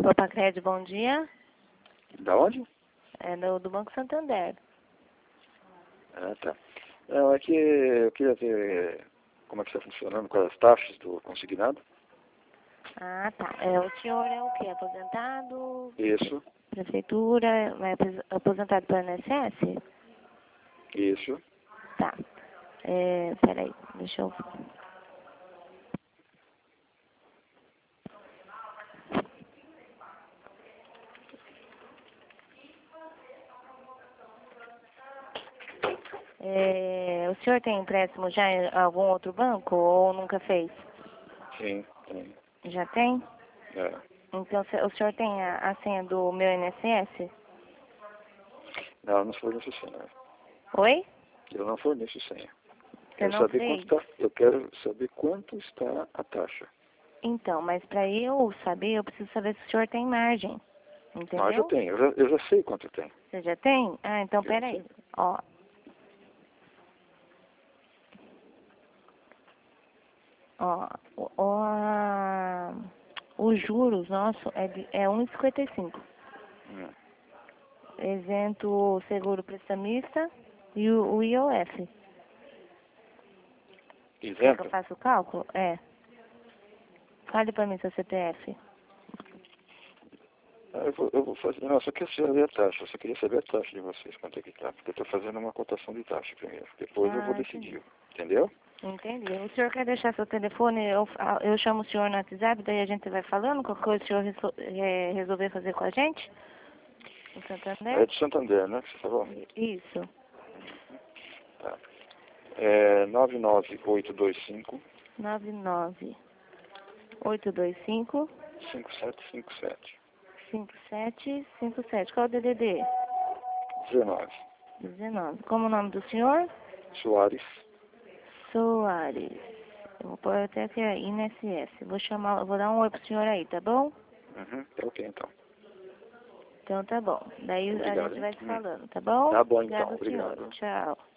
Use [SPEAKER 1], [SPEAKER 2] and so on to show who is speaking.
[SPEAKER 1] Propacred, bom dia.
[SPEAKER 2] Da onde?
[SPEAKER 1] É do Banco Santander.
[SPEAKER 2] Ah, tá. Não, é que eu queria ver como é que está funcionando com as taxas do consignado.
[SPEAKER 1] Ah, tá. O senhor é o quê? Aposentado?
[SPEAKER 2] Isso,
[SPEAKER 1] Prefeitura? Aposentado pelo INSS?
[SPEAKER 2] isso.
[SPEAKER 1] Tá. Peraí, deixa eu... O senhor tem empréstimo já em algum outro banco ou nunca fez?
[SPEAKER 2] Sim, tem.
[SPEAKER 1] Já tem?
[SPEAKER 2] É.
[SPEAKER 1] Então, o senhor tem a senha do meu INSS?
[SPEAKER 2] Não, eu não forneço senha.
[SPEAKER 1] Oi?
[SPEAKER 2] Eu não forneço senha.
[SPEAKER 1] Você não fez?
[SPEAKER 2] Eu quero saber quanto está a taxa.
[SPEAKER 1] Então, mas para eu saber, eu preciso saber se o senhor tem margem. Entendeu?
[SPEAKER 2] Não, eu já tenho. Eu já sei quanto tem.
[SPEAKER 1] Você já tem? Ah, então
[SPEAKER 2] Já
[SPEAKER 1] peraí.
[SPEAKER 2] sei.
[SPEAKER 1] Ó. Ó, os juros nosso é 1,55.
[SPEAKER 2] Hum.
[SPEAKER 1] Isento o seguro prestamista e o IOF. Quer que eu
[SPEAKER 2] Isento?
[SPEAKER 1] faça o cálculo? É. Fale para mim seu CPF.
[SPEAKER 2] Eu vou fazer. Não, eu só quero saber a taxa. Eu só queria saber a taxa de vocês, quanto é que tá. Porque eu estou fazendo uma cotação de taxa primeiro. Depois eu vou decidir. Entendeu?
[SPEAKER 1] Entendi. O senhor quer deixar seu telefone? Eu chamo o senhor no WhatsApp, daí a gente vai falando qualquer coisa o senhor resolver fazer com a gente? No Santander?
[SPEAKER 2] É de Santander, né? Que você falou?
[SPEAKER 1] Isso.
[SPEAKER 2] Tá. É 99825
[SPEAKER 1] 99825
[SPEAKER 2] 5757
[SPEAKER 1] 5757. Qual é o DDD?
[SPEAKER 2] 19.
[SPEAKER 1] 19. Como o nome do senhor?
[SPEAKER 2] Soares.
[SPEAKER 1] Soares. Eu vou pôr até aqui a INSS. Vou dar um oi pro senhor aí, tá bom?
[SPEAKER 2] Uhum. Tá ok, então.
[SPEAKER 1] Então tá bom. Daí a
[SPEAKER 2] Obrigado,
[SPEAKER 1] gente
[SPEAKER 2] hein?
[SPEAKER 1] vai se falando, tá bom?
[SPEAKER 2] Tá bom, então.
[SPEAKER 1] Obrigado, senhor.
[SPEAKER 2] Obrigado.
[SPEAKER 1] Tchau.